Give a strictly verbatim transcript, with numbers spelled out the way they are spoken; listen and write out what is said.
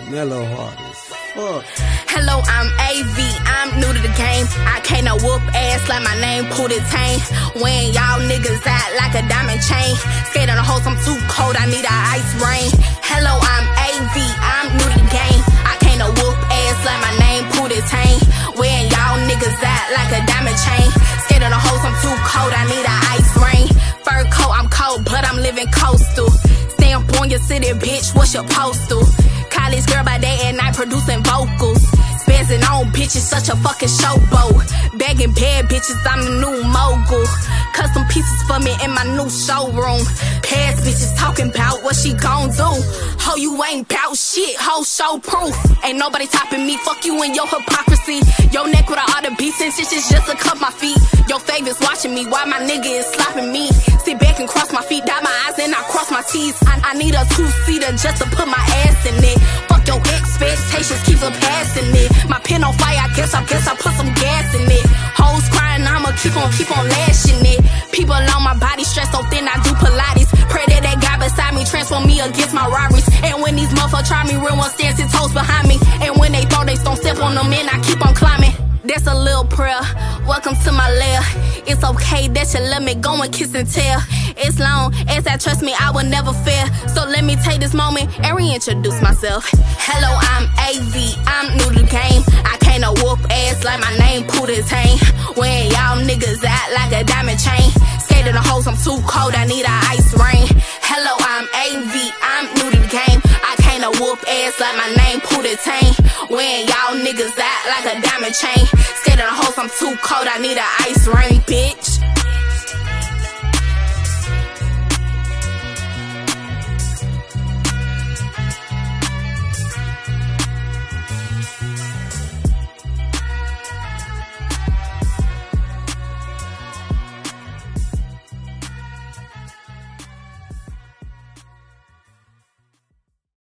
Mellow heart as fuck. Hello, I'm A V, I'm new to the game. I can't no whoop ass like my name Pootie Tang. When y'all niggas out like a diamond chain. Skate on the hose, I'm too cold, I need a ice rain. Hello, I'm A V, I'm new to the game. I can't no whoop ass like my name Pootie Tang. When y'all niggas out like a diamond chain. Skate on the hose, I'm too cold, I need a ice rain. Fur coat, I'm cold, but I'm living coastal. Stamp on your city, bitch, what's your postal? College girl by day and night producing vocals. Spazzing on bitches, such a fucking showboat. Bagging bad bitches, I'm the new mogul. Custom pieces for me in my new showroom. Past bitches talking about what she gon' do. Ho, you ain't bout shit, ho, show proof. Ain't nobody topping me, fuck you and your hypocrisy. Your neck with all the beats and stitches just to cut my feet. Your favorites watching me while my nigga is slopping me. Sit back and cross my feet, dot my eyes and I cross my T's. I, I need a two-seater just to put my ass in it. Fuck your expectations, keep on passing it. My pen on fire, I guess I guess I put some gas in it. Hoes crying, I'ma keep on, keep on lashing it. People on my body stressed so thin, I do Pilates. Pray that that guy beside me transform me against my robberies. And when these motherfuckers try me, real ones stand ten toes behind me. And when they throw, they don't step on them and I keep on climbing. That's a little prayer, welcome to my lair. It's okay that you let me go and kiss and tell. As long as I trust me, I will never fail. So let me take this moment and reintroduce myself. Hello, I'm A V, I'm new to the game. I can't no whoop ass like my name Pootie Tang. When y'all niggas out like a diamond chain. Skating the hose, I'm too cold, I need a ice rain. Hello, I'm A V, I'm new to the game. I can't no whoop ass like my name Pootie Tang. When y'all niggas out like a diamond chain. Skating the hose, I'm too cold, I need a ice rain, bitch.